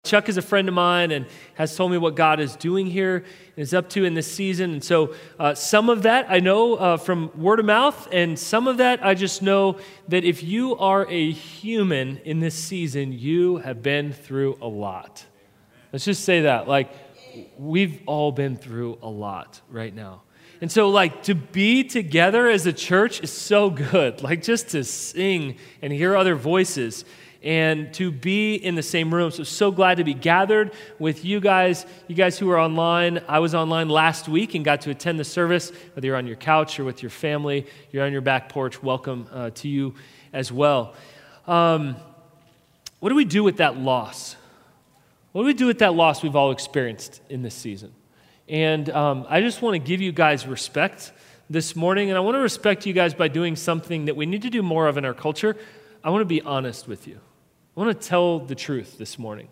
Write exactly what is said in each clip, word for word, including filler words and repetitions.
Chuck is a friend of mine and has told me what God is doing here and is up to in this season. And so uh, some of that I know uh, from word of mouth, and some of that I just know that if you are a human in this season, you have been through a lot. Let's just say that. Like, we've all been through a lot right now. And so, like, to be together as a church is so good. Like, just to sing and hear other voices and to be in the same room. So, so glad to be gathered with you guys, you guys who are online. I was online last week and got to attend the service, whether you're on your couch or with your family, you're on your back porch, welcome uh, to you as well. Um, what do we do with that loss? What do we do with that loss we've all experienced in this season? And um, I just want to give you guys respect this morning, and I want to respect you guys by doing something that we need to do more of in our culture. I want to be honest with you. I want to tell the truth this morning,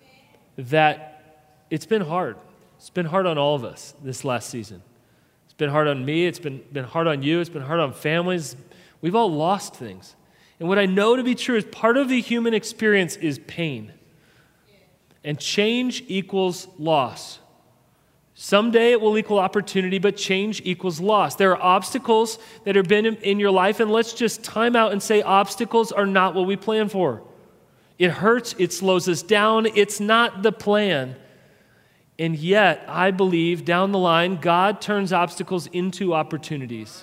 that it's been hard. It's been hard on all of us this last season. It's been hard on me. It's been, been hard on you. It's been hard on families. We've all lost things. And what I know to be true is part of the human experience is pain. And change equals loss. Someday it will equal opportunity, but change equals loss. There are obstacles that have been in, in your life, and let's just time out and say obstacles are not what we plan for. It hurts, it slows us down, it's not the plan. And yet, I believe, down the line, God turns obstacles into opportunities.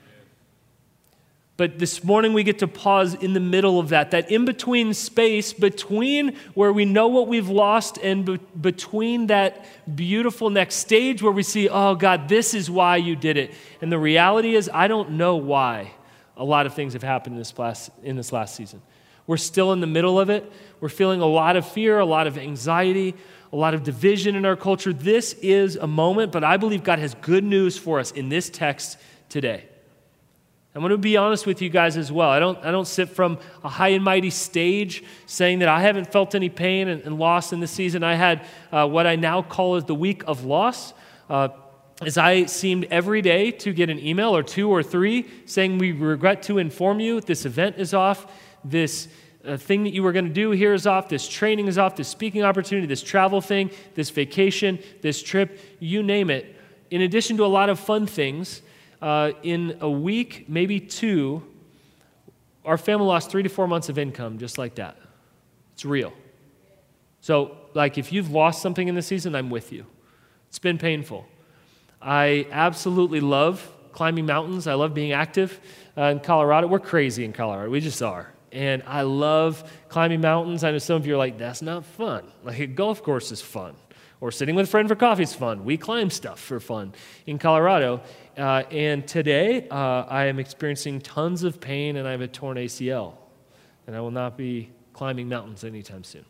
But this morning we get to pause in the middle of that, that in-between space between where we know what we've lost and be- between that beautiful next stage where we see, oh God, this is why you did it. And the reality is, I don't know why a lot of things have happened in this last, in this last season. We're still in the middle of it. We're feeling a lot of fear, a lot of anxiety, a lot of division in our culture. This is a moment, but I believe God has good news for us in this text today. I'm going to be honest with you guys as well. I don't, I don't sit from a high and mighty stage saying that I haven't felt any pain and, and loss in this season. I had uh, what I now call is the week of loss, uh, as I seemed every day to get an email or two or three saying, we regret to inform you this event is off, this uh, thing that you were going to do here is off, this training is off, this speaking opportunity, this travel thing, this vacation, this trip, you name it. In addition to a lot of fun things, Uh, in a week, maybe two, our family lost three to four months of income just like that. It's real. So, like, if you've lost something in the season, I'm with you. It's been painful. I absolutely love climbing mountains. I love being active uh, in Colorado. We're crazy in Colorado. We just are. And I love climbing mountains. I know some of you are like, that's not fun. Like, a golf course is fun. Or sitting with a friend for coffee is fun. We climb stuff for fun in Colorado. Uh, and today, uh, I am experiencing tons of pain, and I have a torn A C L. And I will not be climbing mountains anytime soon.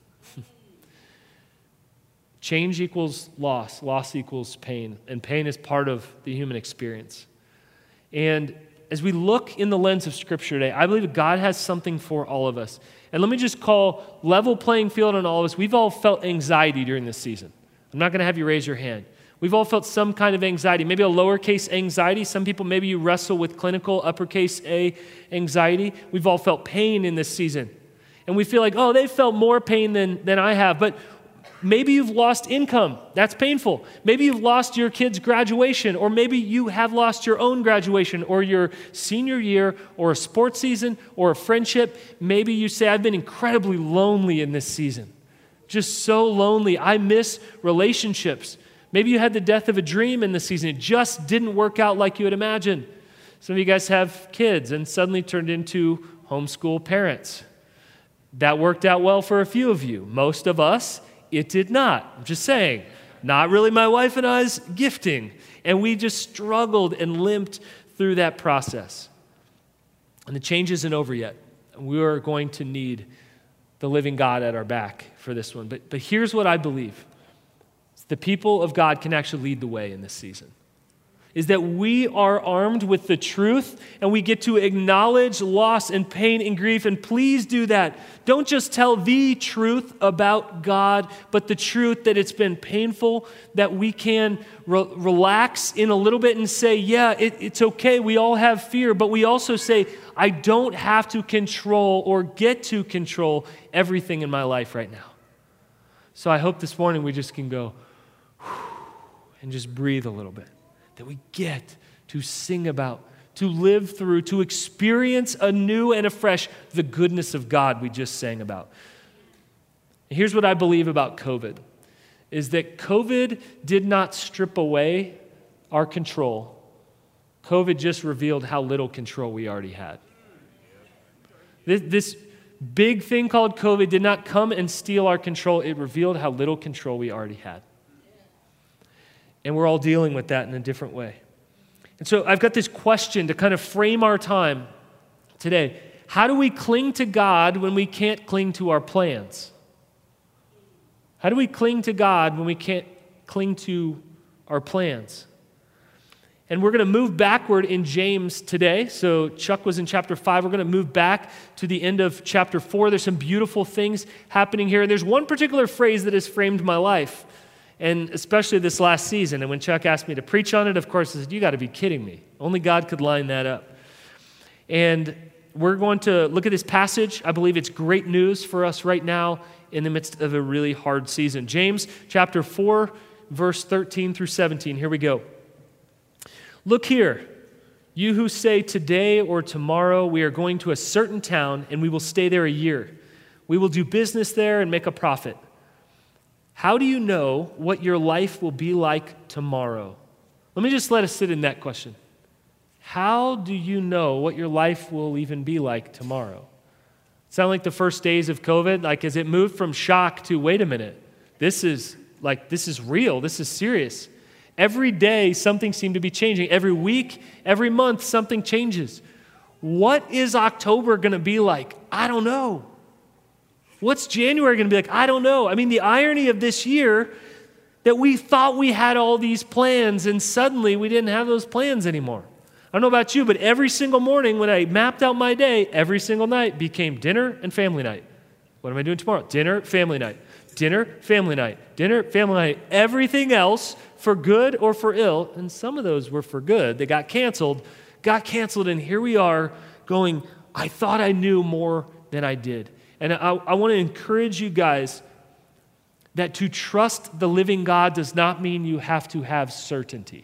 Change equals loss. Loss equals pain. And pain is part of the human experience. And as we look in the lens of Scripture today, I believe God has something for all of us. And let me just call level playing field on all of us. We've all felt anxiety during this season. I'm not going to have you raise your hand. We've all felt some kind of anxiety, maybe a lowercase anxiety. Some people, maybe you wrestle with clinical uppercase A anxiety. We've all felt pain in this season. And we feel like, oh, they felt more pain than, than I have. But maybe you've lost income. That's painful. Maybe you've lost your kid's graduation, or maybe you have lost your own graduation or your senior year or a sports season or a friendship. Maybe you say, I've been incredibly lonely in this season. Just so lonely. I miss relationships. Maybe you had the death of a dream in the season. It just didn't work out like you had imagined. Some of you guys have kids and suddenly turned into homeschool parents. That worked out well for a few of you. Most of us, it did not. I'm just saying, not really my wife and I's gifting. And we just struggled and limped through that process. And the change isn't over yet. We are going to need the living God at our back for this one. But, but here's what I believe. The people of God can actually lead the way in this season. Is that we are armed with the truth and we get to acknowledge loss and pain and grief. And please do that. Don't just tell the truth about God, but the truth that it's been painful, that we can re- relax in a little bit and say, yeah, it, it's okay. We all have fear, but we also say, I don't have to control or get to control everything in my life right now. So I hope this morning we just can go and just breathe a little bit, that we get to sing about, to live through, to experience anew and afresh the goodness of God we just sang about. Here's what I believe about COVID, is that COVID did not strip away our control. COVID just revealed how little control we already had. This, this big thing called COVID did not come and steal our control. It revealed how little control we already had. And we're all dealing with that in a different way. And so I've got this question to kind of frame our time today. How do we cling to God when we can't cling to our plans? How do we cling to God when we can't cling to our plans? And we're going to move backward in James today. So Chuck was in chapter five. We're going to move back to the end of chapter four. There's some beautiful things happening here. And there's one particular phrase that has framed my life, and especially this last season. And when Chuck asked me to preach on it, of course, I said, you got to be kidding me. Only God could line that up. And we're going to look at this passage. I believe it's great news for us right now in the midst of a really hard season. James chapter four, verse thirteen through seventeen. Here we go. Look here, you who say today or tomorrow we are going to a certain town and we will stay there a year. We will do business there and make a profit. How do you know what your life will be like tomorrow? Let me just let us sit in that question. How do you know what your life will even be like tomorrow? Sound like the first days of COVID, like as it moved from shock to, wait a minute, this is like, this is real, this is serious. Every day, something seemed to be changing. Every week, every month, something changes. What is October going to be like? I don't know. What's January going to be like? I don't know. I mean, the irony of this year that we thought we had all these plans and suddenly we didn't have those plans anymore. I don't know about you, but every single morning when I mapped out my day, every single night became dinner and family night. What am I doing tomorrow? Dinner, family night. Dinner, family night. Dinner, family night. Everything else, for good or for ill, and some of those were for good, they got canceled, got canceled, and here we are going, I thought I knew more than I did. And I, I want to encourage you guys that to trust the living God does not mean you have to have certainty.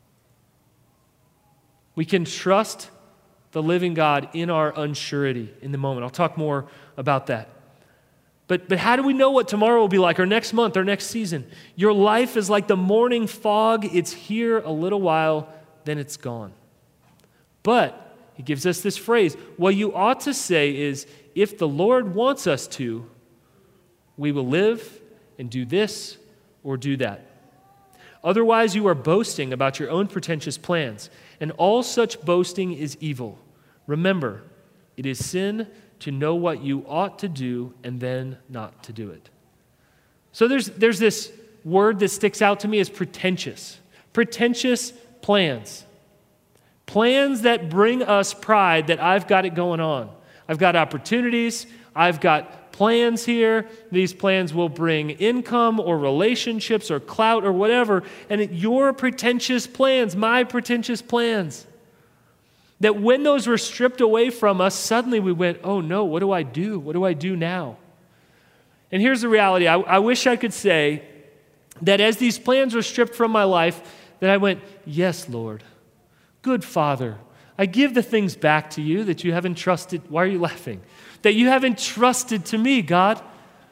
We can trust the living God in our unsurety in the moment. I'll talk more about that. But, but how do we know what tomorrow will be like, or next month, or next season? Your life is like the morning fog. It's here a little while, then it's gone. But he gives us this phrase. What you ought to say is, if the Lord wants us to, we will live and do this or do that. Otherwise, you are boasting about your own pretentious plans, and all such boasting is evil. Remember, it is sin to know what you ought to do and then not to do it. So there's, there's this word that sticks out to me as pretentious. Pretentious plans. Plans that bring us pride that I've got it going on. I've got opportunities. I've got plans here. These plans will bring income or relationships or clout or whatever. And it, your pretentious plans, my pretentious plans, that when those were stripped away from us, suddenly we went, oh no, what do I do? What do I do now? And here's the reality. I, I wish I could say that as these plans were stripped from my life, that I went, yes, Lord, good Father, I give the things back to you that you haven't trusted. Why are you laughing? That you haven't trusted to me, God.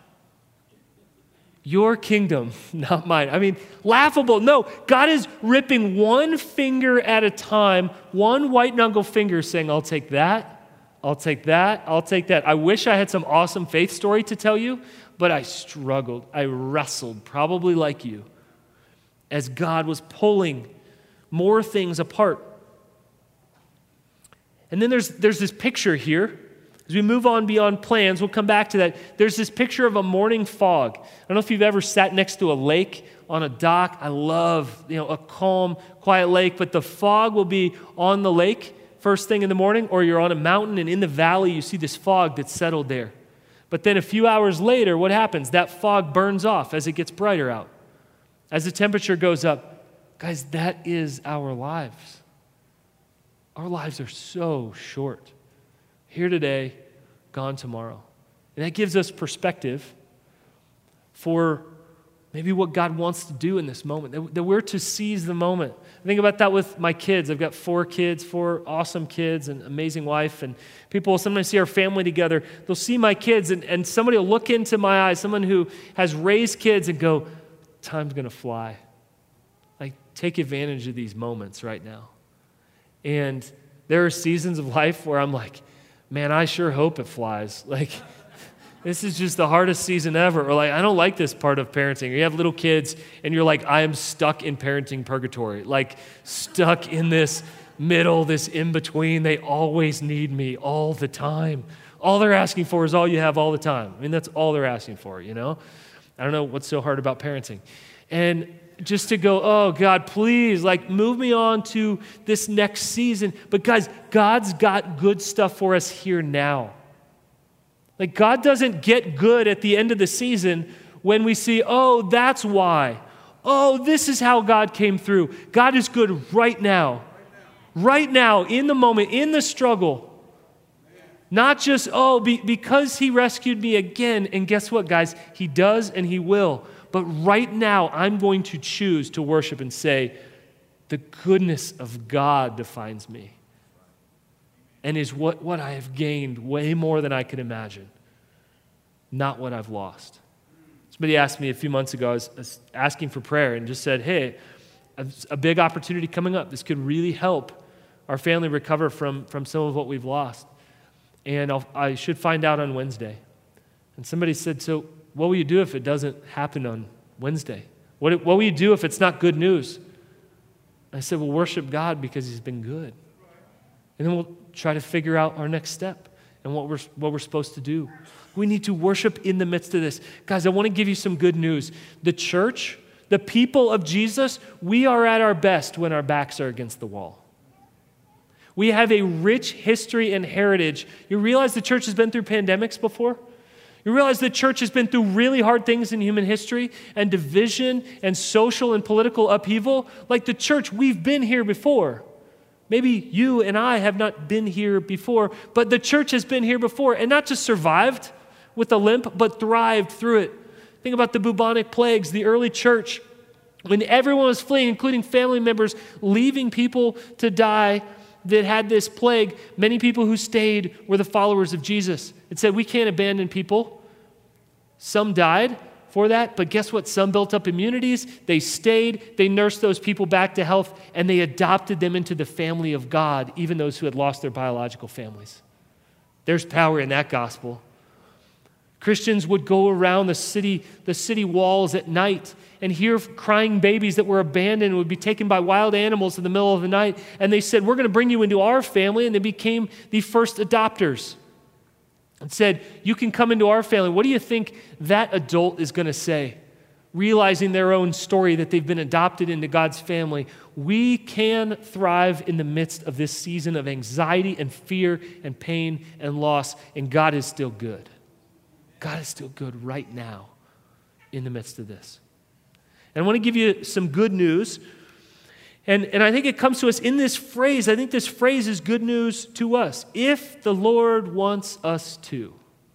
Your kingdom, not mine. I mean, laughable. No, God is ripping one finger at a time, one white knuckle finger saying, I'll take that, I'll take that, I'll take that. I wish I had some awesome faith story to tell you, but I struggled. I wrestled, probably like you, as God was pulling more things apart. And then there's, there's this picture here. As we move on beyond plans, we'll come back to that. There's this picture of a morning fog. I don't know if you've ever sat next to a lake on a dock. I love, you know, a calm, quiet lake, but the fog will be on the lake first thing in the morning, or you're on a mountain and in the valley you see this fog that's settled there. But then a few hours later, what happens? That fog burns off as it gets brighter out. As the temperature goes up. Guys, that is our lives. Our lives are so short. Here today, gone tomorrow. And that gives us perspective for maybe what God wants to do in this moment, that, that we're to seize the moment. I think about that with my kids. I've got four kids, four awesome kids, an amazing wife, and people will sometimes see our family together. They'll see my kids, and, and somebody will look into my eyes, someone who has raised kids, and go, time's going to fly. Like, take advantage of these moments right now. And there are seasons of life where I'm like, man, I sure hope it flies. Like, this is just the hardest season ever. Or like, I don't like this part of parenting. Or you have little kids and you're like, I am stuck in parenting purgatory. Like, stuck in this middle, this in-between. They always need me all the time. All they're asking for is all you have all the time. I mean, that's all they're asking for, you know? I don't know what's so hard about parenting. And just to go, oh, God, please, like, move me on to this next season. But guys, God's got good stuff for us here now. Like, God doesn't get good at the end of the season when we see, oh, that's why. Oh, this is how God came through. God is good right now. Right now, in the moment, in the struggle. Not just, oh, be, because he rescued me again. And guess what, guys? He does and he will. But right now, I'm going to choose to worship and say, the goodness of God defines me. And is what, what I have gained way more than I could imagine, not what I've lost. Somebody asked me a few months ago, I was, I was asking for prayer and just said, hey, a, a big opportunity coming up. This could really help our family recover from, from some of what we've lost. And I'll, I should find out on Wednesday. And somebody said, so what will you do if it doesn't happen on Wednesday? What, what will you do if it's not good news? I said, well, worship God because he's been good. And then we'll try to figure out our next step and what we're, what we're supposed to do. We need to worship in the midst of this. Guys, I want to give you some good news. The church, the people of Jesus, we are at our best when our backs are against the wall. We have a rich history and heritage. You realize the church has been through pandemics before? You realize the church has been through really hard things in human history and division and social and political upheaval. Like the church, we've been here before. Maybe you and I have not been here before, but the church has been here before and not just survived with a limp, but thrived through it. Think about the bubonic plagues, the early church, when everyone was fleeing, including family members, leaving people to die that had this plague. Many people who stayed were the followers of Jesus. It said, we can't abandon people. Some died for that, but guess what? Some built up immunities. They stayed. They nursed those people back to health, and they adopted them into the family of God, even those who had lost their biological families. There's power in that gospel. Christians would go around the city, the city walls at night and hear crying babies that were abandoned and would be taken by wild animals in the middle of the night. And they said, we're going to bring you into our family. And they became the first adopters and said, you can come into our family. What do you think that adult is going to say? Realizing their own story that they've been adopted into God's family. We can thrive in the midst of this season of anxiety and fear and pain and loss. And God is still good. God is still good right now in the midst of this. And I want to give you some good news. And, and I think it comes to us in this phrase. I think this phrase is good news to us. If the Lord wants us to.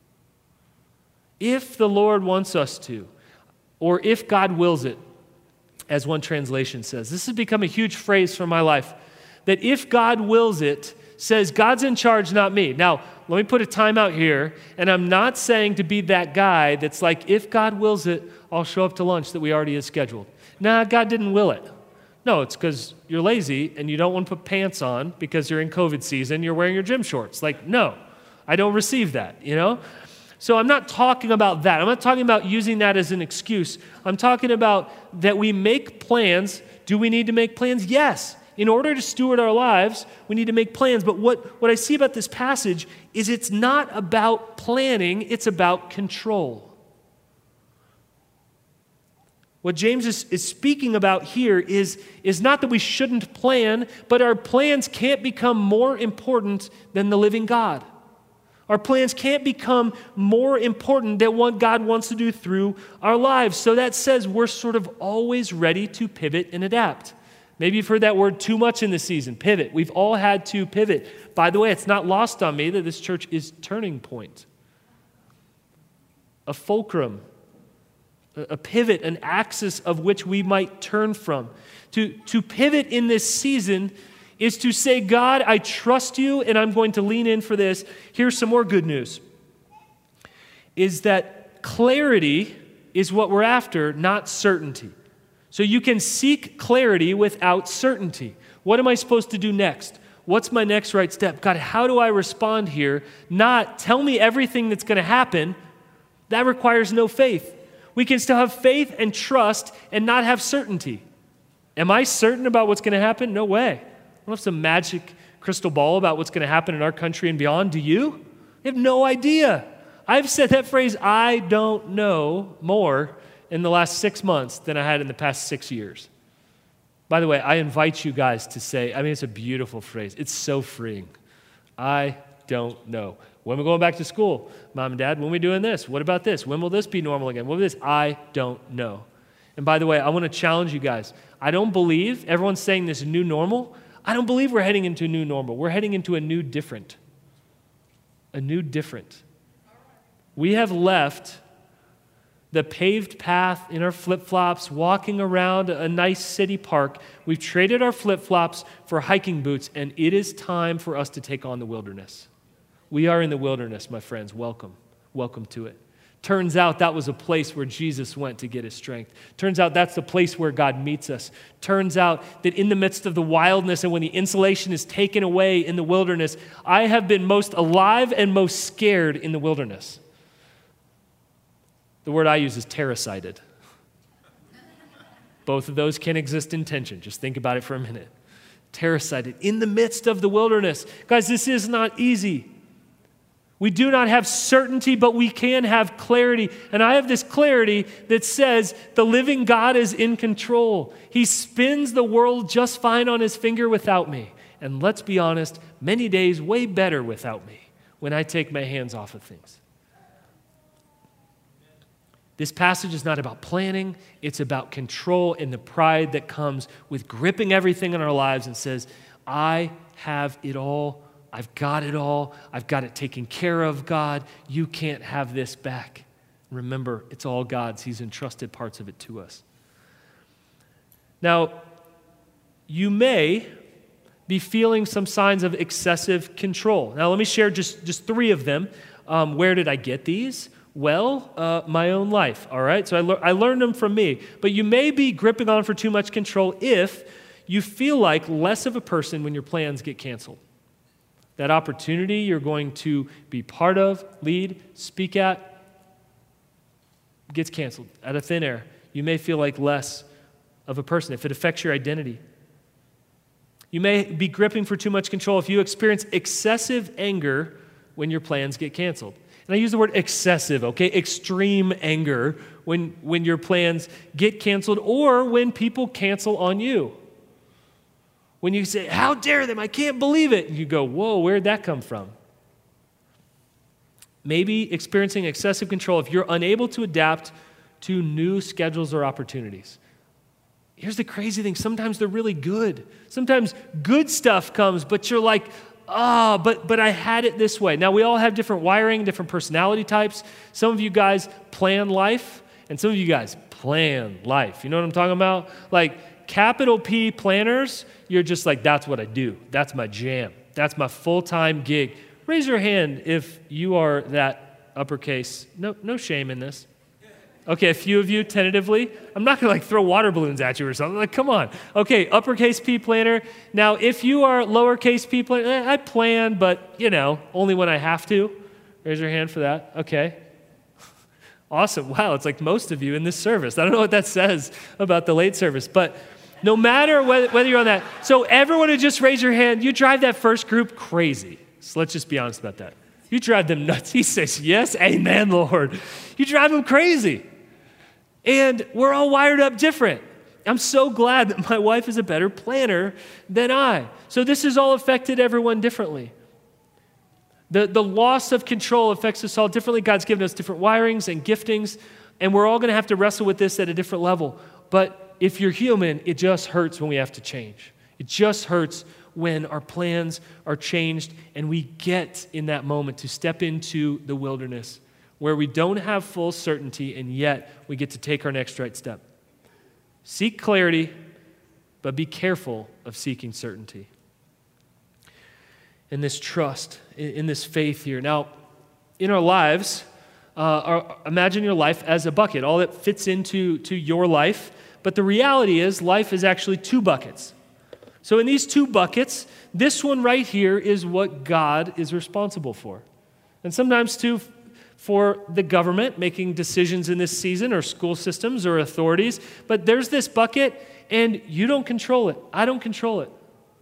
If the Lord wants us to. Or if God wills it, as one translation says. This has become a huge phrase for my life. That if God wills it, says God's in charge, not me. Now, let me put a time out here, and I'm not saying to be that guy that's like, if God wills it, I'll show up to lunch that we already had scheduled. Nah, God didn't will it. No, it's because you're lazy and you don't want to put pants on because you're in COVID season, you're wearing your gym shorts. Like, no, I don't receive that, you know? So I'm not talking about that. I'm not talking about using that as an excuse. I'm talking about that we make plans. Do we need to make plans? Yes. In order to steward our lives, we need to make plans. But what, what I see about this passage is it's not about planning, it's about control. What James is, is speaking about here is, is not that we shouldn't plan, but our plans can't become more important than the living God. Our plans can't become more important than what God wants to do through our lives. So that says we're sort of always ready to pivot and adapt. Maybe you've heard that word too much in this season, pivot. We've all had to pivot. By the way, it's not lost on me that this church is Turning Point, a fulcrum, a pivot, an axis of which we might turn from. To, to pivot in this season is to say, God, I trust you and I'm going to lean in for this. Here's some more good news, is that clarity is what we're after, not certainty. So you can seek clarity without certainty. What am I supposed to do next? What's my next right step? God, how do I respond here? Not tell me everything that's going to happen. That requires no faith. We can still have faith and trust and not have certainty. Am I certain about what's going to happen? No way. I don't have some magic crystal ball about what's going to happen in our country and beyond. Do you? I have no idea. I've said that phrase, I don't know, more in the last six months than I had in the past six years. By the way, I invite you guys to say, I mean, it's a beautiful phrase. It's so freeing. I don't know. When we're going back to school, Mom and Dad, when are we doing this? What about this? When will this be normal again? What will this? I don't know. And by the way, I want to challenge you guys. I don't believe, everyone's saying this new normal. I don't believe we're heading into a new normal. We're heading into a new different. A new different. We have left the paved path in our flip-flops, walking around a nice city park. We've traded our flip-flops for hiking boots, and it is time for us to take on the wilderness. We are in the wilderness, my friends. Welcome. Welcome to it. Turns out that was a place where Jesus went to get his strength. Turns out that's the place where God meets us. Turns out that in the midst of the wildness and when the insulation is taken away in the wilderness, I have been most alive and most scared in the wilderness. The word I use is terracited. Both of those can exist in tension. Just think about it for a minute. Terracited in the midst of the wilderness. Guys, this is not easy. We do not have certainty, but we can have clarity. And I have this clarity that says the living God is in control. He spins the world just fine on his finger without me. And let's be honest, many days way better without me when I take my hands off of things. This passage is not about planning. It's about control and the pride that comes with gripping everything in our lives and says, I have it all. I've got it all. I've got it taken care of, God. You can't have this back. Remember, it's all God's. He's entrusted parts of it to us. Now, you may be feeling some signs of excessive control. Now, let me share just, just three of them. Um, where did I get these? Well, uh, my own life, all right? So I, le- I learned them from me. But you may be gripping on for too much control if you feel like less of a person when your plans get canceled. That opportunity you're going to be part of, lead, speak at, gets canceled out of thin air. You may feel like less of a person if it affects your identity. You may be gripping for too much control if you experience excessive anger when your plans get canceled. And I use the word excessive, okay? Extreme anger when, when your plans get canceled or when people cancel on you. When you say, how dare them, I can't believe it. And you go, whoa, where'd that come from? Maybe experiencing excessive control if you're unable to adapt to new schedules or opportunities. Here's the crazy thing. Sometimes they're really good. Sometimes good stuff comes, but you're like, ah, oh, but, but I had it this way. Now, we all have different wiring, different personality types. Some of you guys plan life, and some of you guys plan life. You know what I'm talking about? Like, capital P planners, you're just like, that's what I do. That's my jam. That's my full-time gig. Raise your hand if you are that uppercase. No, no shame in this. Okay, a few of you tentatively. I'm not going to like throw water balloons at you or something. Like, come on. Okay, uppercase P planner. Now, if you are lowercase P planner, eh, I plan, but, you know, only when I have to. Raise your hand for that. Okay. Awesome. Wow, it's like most of you in this service. I don't know what that says about the late service, but no matter whether, whether you're on that. So everyone who just raised your hand, you drive that first group crazy. So let's just be honest about that. You drive them nuts. He says, yes, amen, Lord. You drive them crazy. And we're all wired up different. I'm so glad that my wife is a better planner than I. So this has all affected everyone differently. The, the loss of control affects us all differently. God's given us different wirings and giftings, and we're all going to have to wrestle with this at a different level. But if you're human, it just hurts when we have to change. It just hurts when our plans are changed and we get in that moment to step into the wilderness where we don't have full certainty, and yet we get to take our next right step. Seek clarity, but be careful of seeking certainty. In this trust, in this faith here. Now, in our lives, uh, our, imagine your life as a bucket, all that fits into to your life. But the reality is life is actually two buckets. So in these two buckets, this one right here is what God is responsible for. And sometimes too, for the government making decisions in this season, or school systems or authorities. But there's this bucket, and you don't control it. I don't control it.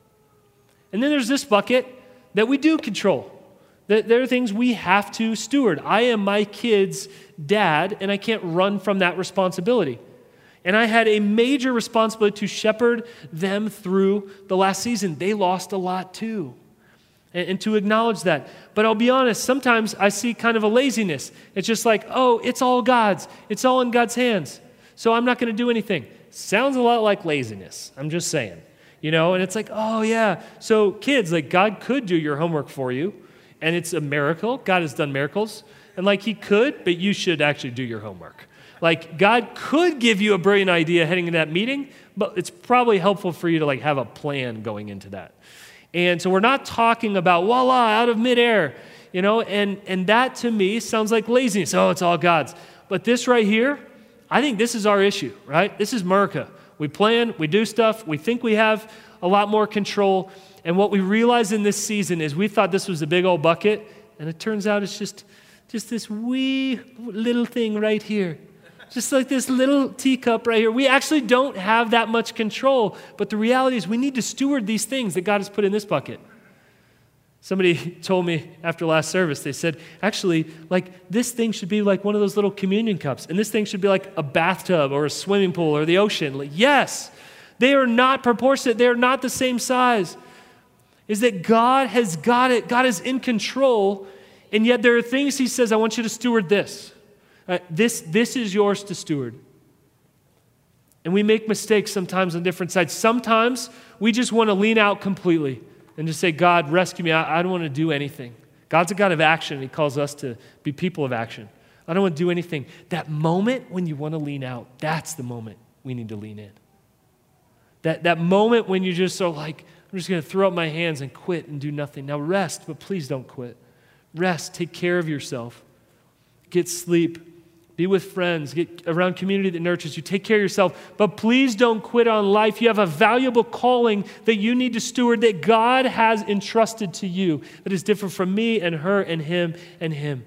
And then there's this bucket that we do control. There are things we have to steward. I am my kid's dad, and I can't run from that responsibility. And I had a major responsibility to shepherd them through the last season. They lost a lot too. And, and to acknowledge that. But I'll be honest, sometimes I see kind of a laziness. It's just like, oh, it's all God's. It's all in God's hands. So I'm not going to do anything. Sounds a lot like laziness. I'm just saying. You know, and it's like, oh yeah. So kids, like God could do your homework for you. And it's a miracle. God has done miracles. And like he could, but you should actually do your homework. Like God could give you a brilliant idea heading into that meeting, but it's probably helpful for you to like have a plan going into that. And so we're not talking about voila, out of midair, you know, and, and that to me sounds like laziness. Oh, it's all God's. But this right here, I think this is our issue, right? This is America. We plan, we do stuff, we think we have a lot more control. And what we realized in this season is we thought this was a big old bucket, and it turns out it's just, just this wee little thing right here. Just like this little teacup right here. We actually don't have that much control, but the reality is we need to steward these things that God has put in this bucket. Somebody told me after last service, they said, actually, like this thing should be like one of those little communion cups, and this thing should be like a bathtub or a swimming pool or the ocean. Like, yes, they are not proportionate. They are not the same size. Is that God has got it. God is in control, and yet there are things he says, I want you to steward this. Uh, this, this is yours to steward. And we make mistakes sometimes on different sides. Sometimes we just want to lean out completely and just say, God, rescue me. I, I don't want to do anything. God's a God of action, and he calls us to be people of action. I don't want to do anything. That moment when you want to lean out, that's the moment we need to lean in. That, that moment when you just are like, I'm just going to throw up my hands and quit and do nothing. Now rest, but please don't quit. Rest, take care of yourself. Get sleep. Be with friends. Get around community that nurtures you. Take care of yourself. But please don't quit on life. You have a valuable calling that you need to steward that God has entrusted to you that is different from me and her and him and him.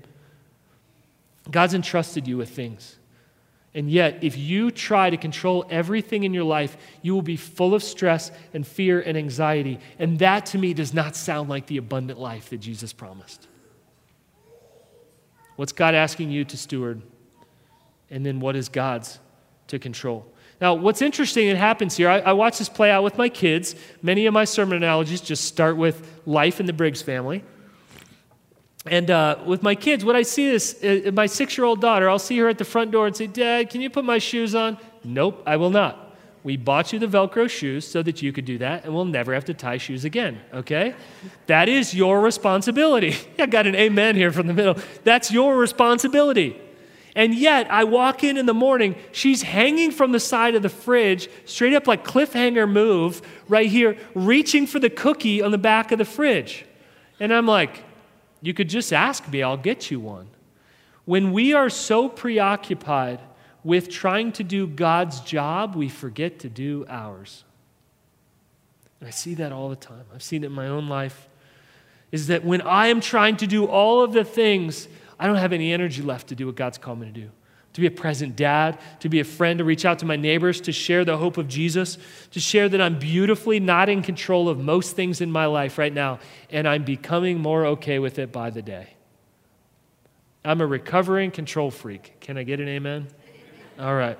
God's entrusted you with things. And yet, if you try to control everything in your life, you will be full of stress and fear and anxiety. And that, to me, does not sound like the abundant life that Jesus promised. What's God asking you to steward? And then what is God's to control? Now, what's interesting that happens here, I, I watch this play out with my kids. Many of my sermon analogies just start with life in the Briggs family. And uh, with my kids, what I see is uh, my six-year-old daughter, I'll see her at the front door and say, Dad, can you put my shoes on? Nope, I will not. We bought you the Velcro shoes so that you could do that, and we'll never have to tie shoes again, okay? That is your responsibility. I got an amen here from the middle. That's your responsibility. And yet, I walk in in the morning, she's hanging from the side of the fridge, straight up like cliffhanger move, right here, reaching for the cookie on the back of the fridge. And I'm like, you could just ask me, I'll get you one. When we are so preoccupied with trying to do God's job, we forget to do ours. And I see that all the time. I've seen it in my own life. Is that when I am trying to do all of the things, I don't have any energy left to do what God's called me to do. To be a present dad, to be a friend, to reach out to my neighbors, to share the hope of Jesus, to share that I'm beautifully not in control of most things in my life right now, and I'm becoming more okay with it by the day. I'm a recovering control freak. Can I get an amen? All right.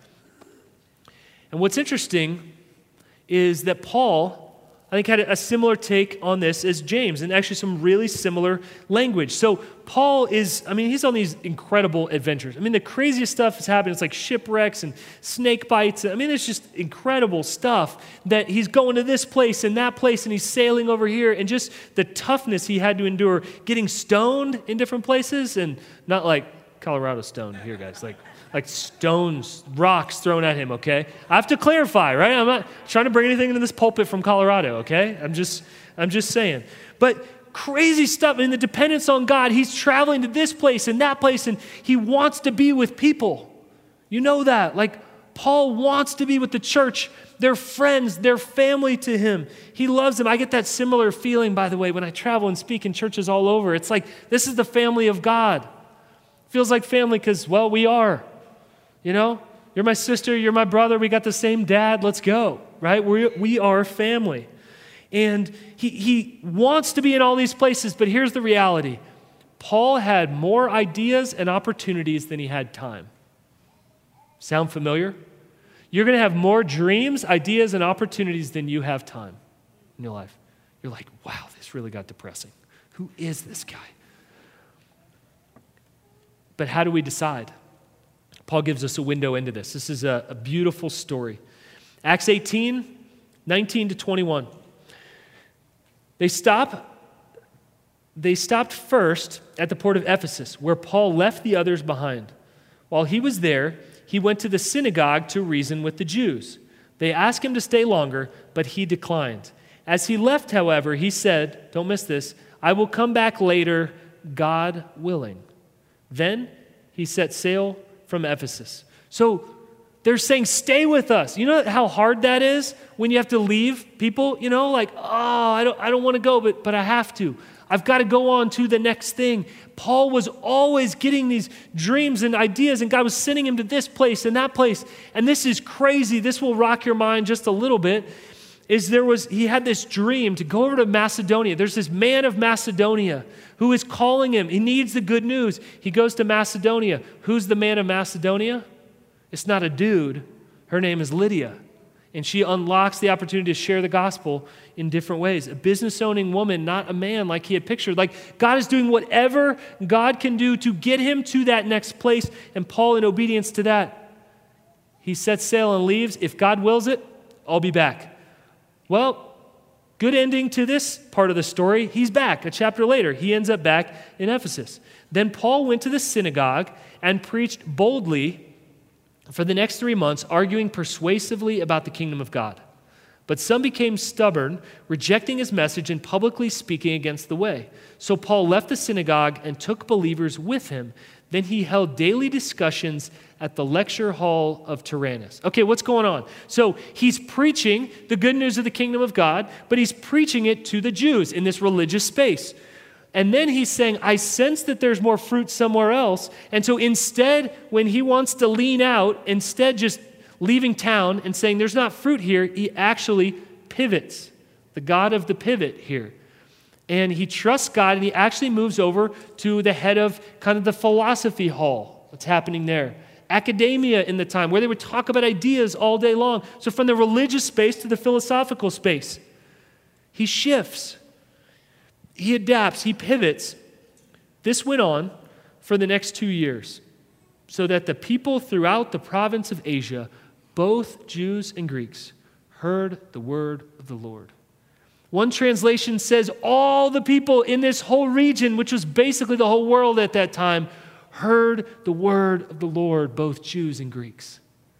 And what's interesting is that Paul, I think, had a similar take on this as James, and actually some really similar language. So Paul is, I mean, he's on these incredible adventures. I mean, the craziest stuff is happening. It's like shipwrecks and snake bites. I mean, it's just incredible stuff that he's going to this place and that place, and he's sailing over here, and just the toughness he had to endure, getting stoned in different places, and not like Colorado stone here, guys. Like, like stones, rocks thrown at him, okay? I have to clarify, right? I'm not trying to bring anything into this pulpit from Colorado, okay? I'm just, I'm just saying. But crazy stuff. I mean, the dependence on God. He's traveling to this place and that place, and he wants to be with people. You know that. Like, Paul wants to be with the church. They're friends. They're family to him. He loves them. I get that similar feeling, by the way, when I travel and speak in churches all over. It's like, this is the family of God. Feels like family because, well, we are. You know, you're my sister, you're my brother, we got the same dad, let's go, right? We we are family. And he, he wants to be in all these places, but here's the reality. Paul had more ideas and opportunities than he had time. Sound familiar? You're going to have more dreams, ideas, and opportunities than you have time in your life. You're like, wow, this really got depressing. Who is this guy? But how do we decide? Paul gives us a window into this. This is a, a beautiful story. Acts eighteen, nineteen to twenty-one. They stop, they stopped first at the port of Ephesus, where Paul left the others behind. While he was there, he went to the synagogue to reason with the Jews. They asked him to stay longer, but he declined. As he left, however, he said, don't miss this, I will come back later, God willing. Then he set sail from Ephesus. So they're saying, stay with us. You know how hard that is when you have to leave people? You know, like, oh, I don't, I don't want to go, but, but I have to. I've got to go on to the next thing. Paul was always getting these dreams and ideas, and God was sending him to this place and that place. And this is crazy. This will rock your mind just a little bit. Is there was, he had this dream to go over to Macedonia. There's this man of Macedonia who is calling him. He needs the good news. He goes to Macedonia. Who's the man of Macedonia? It's not a dude. Her name is Lydia. And she unlocks the opportunity to share the gospel in different ways. A business-owning woman, not a man like he had pictured. Like, God is doing whatever God can do to get him to that next place. And Paul, in obedience to that, he sets sail and leaves. If God wills it, I'll be back. Well, good ending to this part of the story. He's back. A chapter later, he ends up back in Ephesus. Then Paul went to the synagogue and preached boldly for the next three months, arguing persuasively about the kingdom of God. But some became stubborn, rejecting his message and publicly speaking against the way. So Paul left the synagogue and took believers with him. Then he held daily discussions at the lecture hall of Tyrannus. Okay, what's going on? So he's preaching the good news of the kingdom of God, but he's preaching it to the Jews in this religious space. And then he's saying, I sense that there's more fruit somewhere else. And so instead, when he wants to lean out, instead just leaving town and saying there's not fruit here, he actually pivots, the God of the pivot here. And he trusts God, and he actually moves over to the head of kind of the philosophy hall. What's happening there? Academia in the time, where they would talk about ideas all day long. So from the religious space to the philosophical space, he shifts. He adapts. He pivots. This went on for the next two years, so that the people throughout the province of Asia, both Jews and Greeks, heard the word of the Lord. One translation says all the people in this whole region, which was basically the whole world at that time, heard the word of the Lord, both Jews and Greeks.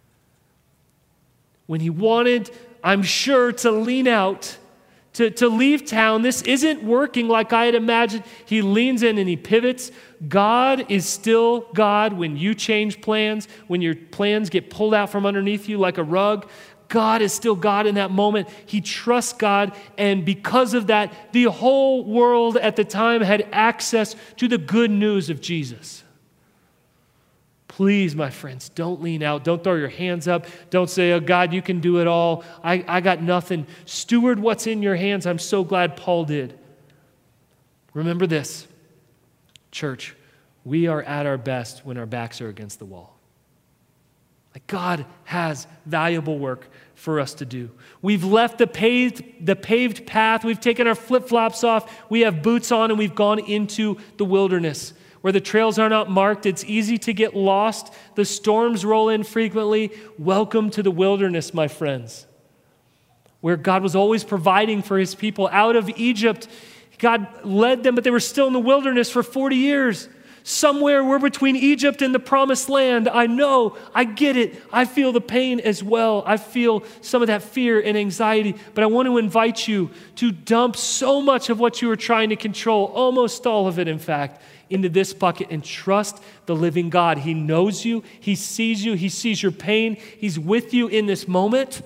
When he wanted, I'm sure, to lean out, to, to leave town, this isn't working like I had imagined. He leans in and he pivots. God is still God when you change plans, when your plans get pulled out from underneath you like a rug. God is still God in that moment. He trusts God, and because of that, the whole world at the time had access to the good news of Jesus. Please, my friends, don't lean out. Don't throw your hands up. Don't say, oh, God, you can do it all. I, I got nothing. Steward what's in your hands. I'm so glad Paul did. Remember this, church, we are at our best when our backs are against the wall. Like, God has valuable work for us to do. We've left the paved, the paved path. We've taken our flip-flops off. We have boots on, and we've gone into the wilderness where the trails are not marked. It's easy to get lost. The storms roll in frequently. Welcome to the wilderness, my friends, where God was always providing for his people. Out of Egypt, God led them, but they were still in the wilderness for forty years. Somewhere we're between Egypt and the promised land. I know, I get it. I feel the pain as well. I feel some of that fear and anxiety, but I want to invite you to dump so much of what you are trying to control, almost all of it, in fact, into this bucket and trust the living God. He knows you. He sees you. He sees your pain. He's with you in this moment.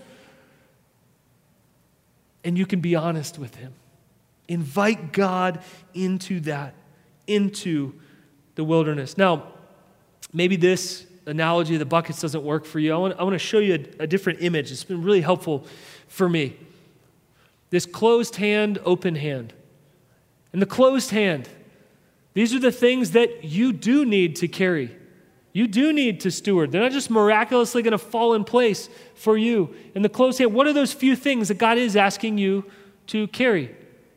And you can be honest with him. Invite God into that, into the wilderness. Now, maybe this analogy of the buckets doesn't work for you. I want, I want to show you a, a different image. It's been really helpful for me. This closed hand, open hand. And the closed hand, these are the things that you do need to carry. You do need to steward. They're not just miraculously going to fall in place for you. In the closed hand, what are those few things that God is asking you to carry?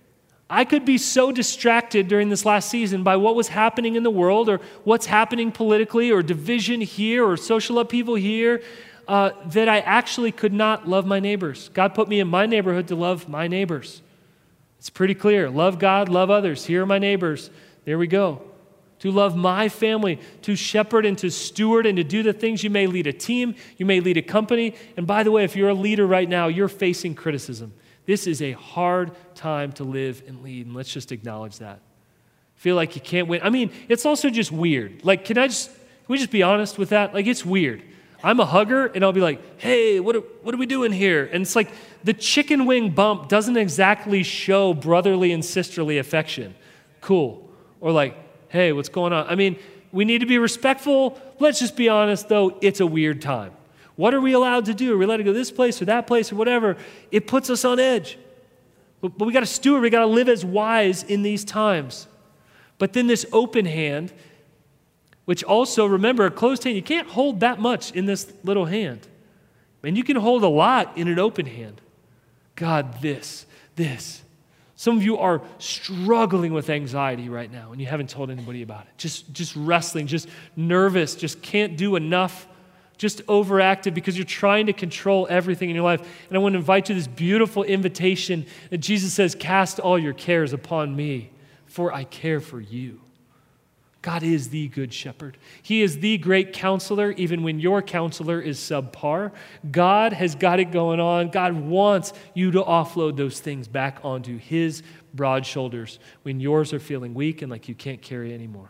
I could be so distracted during this last season by what was happening in the world or what's happening politically or division here or social upheaval here uh, that I actually could not love my neighbors. God put me in my neighborhood to love my neighbors. It's pretty clear. Love God, love others. Here are my neighbors. There we go. To love my family, to shepherd and to steward and to do the things. You may lead a team, you may lead a company. And by the way, if you're a leader right now, you're facing criticism. This is a hard time to live and lead, and let's just acknowledge that. Feel like you can't win. I mean, it's also just weird. Like, can I just, can we just be honest with that? Like, it's weird. I'm a hugger, and I'll be like, hey, what are, what are we doing here? And it's like the chicken wing bump doesn't exactly show brotherly and sisterly affection. Cool. Or like, hey, what's going on? I mean, we need to be respectful. Let's just be honest, though, it's a weird time. What are we allowed to do? Are we allowed to go this place or that place or whatever? It puts us on edge. But, but we got to steward. We got to live as wise in these times. But then this open hand, which also, remember, a closed hand, you can't hold that much in this little hand. And you can hold a lot in an open hand. God, this, this. Some of you are struggling with anxiety right now, and you haven't told anybody about it. Just, just wrestling, just nervous, just can't do enough. Just overactive because you're trying to control everything in your life. And I want to invite you to this beautiful invitation that Jesus says, cast all your cares upon me, for I care for you. God is the good shepherd. He is the great counselor, even when your counselor is subpar. God has got it going on. God wants you to offload those things back onto his broad shoulders when yours are feeling weak and like you can't carry anymore.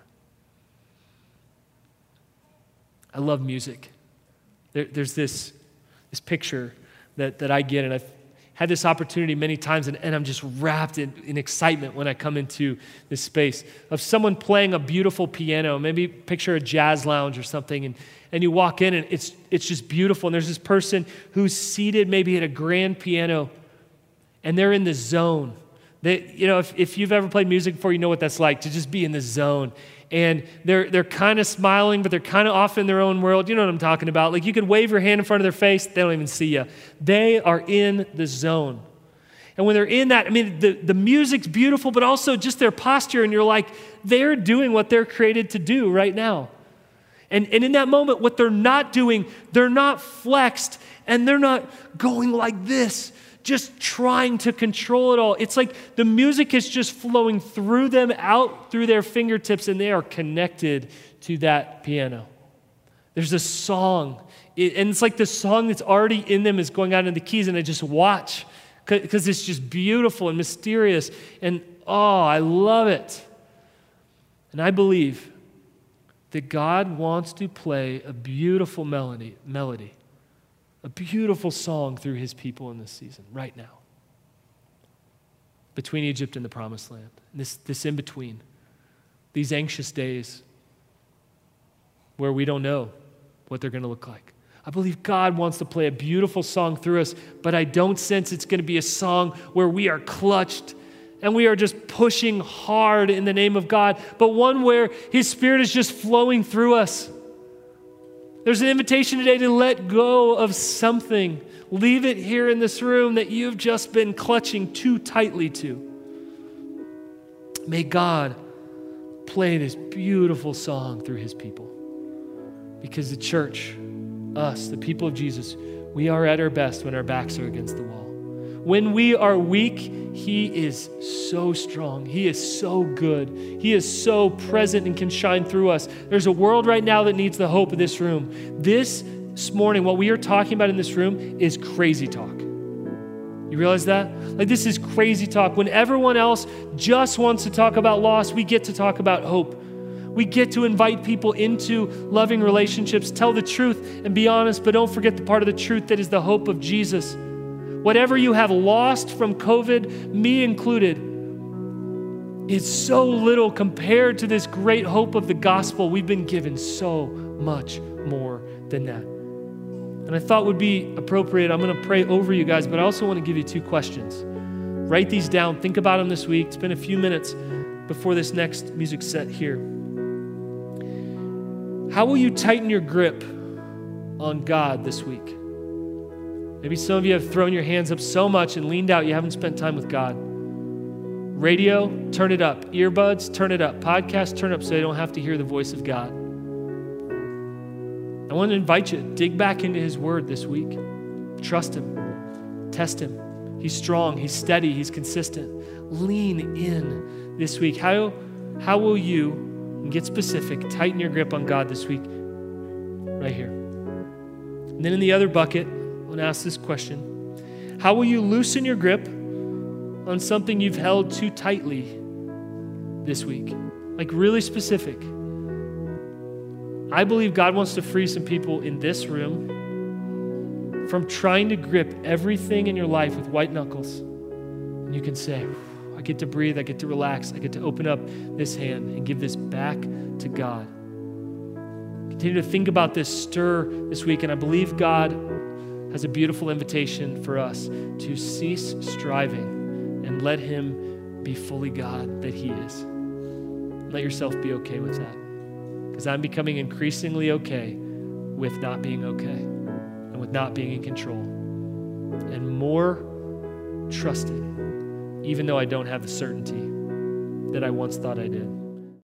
I love music. There, there's this, this picture that, that I get, and I've had this opportunity many times, and, and I'm just wrapped in, in excitement when I come into this space of someone playing a beautiful piano. Maybe picture a jazz lounge or something, and, and you walk in, and it's, it's just beautiful. And there's this person who's seated maybe at a grand piano, and they're in the zone. They, you know, if, if you've ever played music before, you know what that's like, to just be in the zone. And they're they're kind of smiling, but they're kind of off in their own world. You know what I'm talking about. Like you could wave your hand in front of their face, they don't even see you. They are in the zone. And when they're in that, I mean, the, the music's beautiful, but also just their posture, and you're like, they're doing what they're created to do right now. And, and in that moment, what they're not doing, they're not flexed, and they're not going like this, just trying to control it all. It's like the music is just flowing through them, out through their fingertips, and they are connected to that piano. There's a song, it, and it's like the song that's already in them is going out in the keys, and I just watch because it's just beautiful and mysterious, and oh, I love it. And I believe that God wants to play a beautiful melody, melody. A beautiful song through his people in this season, right now. Between Egypt and the promised land. This, this in-between. These anxious days where we don't know what they're going to look like. I believe God wants to play a beautiful song through us, but I don't sense it's going to be a song where we are clutched and we are just pushing hard in the name of God, but one where his Spirit is just flowing through us. There's an invitation today to let go of something. Leave it here in this room that you've just been clutching too tightly to. May God play this beautiful song through his people. Because the church, us, the people of Jesus, we are at our best when our backs are against the wall. When we are weak, he is so strong. He is so good. He is so present and can shine through us. There's a world right now that needs the hope of this room. This morning, what we are talking about in this room is crazy talk. You realize that? Like, this is crazy talk. When everyone else just wants to talk about loss, we get to talk about hope. We get to invite people into loving relationships, tell the truth and be honest, but don't forget the part of the truth that is the hope of Jesus. Whatever you have lost from COVID, me included, is so little compared to this great hope of the gospel. We've been given so much more than that. And I thought would be appropriate, I'm going to pray over you guys, but I also want to give you two questions. Write these down. Think about them this week. Spend a few minutes before this next music set here. How will you tighten your grip on God this week? Maybe some of you have thrown your hands up so much and leaned out, you haven't spent time with God. Radio, turn it up. Earbuds, turn it up. Podcast, turn it up so you don't have to hear the voice of God. I want to invite you, dig back into his word this week. Trust him. Test him. He's strong. He's steady. He's consistent. Lean in this week. How, how will you, and get specific, tighten your grip on God this week? Right here. And then in the other bucket, I want to ask this question. How will you loosen your grip on something you've held too tightly this week? Like, really specific. I believe God wants to free some people in this room from trying to grip everything in your life with white knuckles. And you can say, I get to breathe, I get to relax, I get to open up this hand and give this back to God. Continue to think about this, stir this week, and I believe God has a beautiful invitation for us to cease striving and let him be fully God that he is. Let yourself be okay with that. Because I'm becoming increasingly okay with not being okay and with not being in control. And more trusting, even though I don't have the certainty that I once thought I did.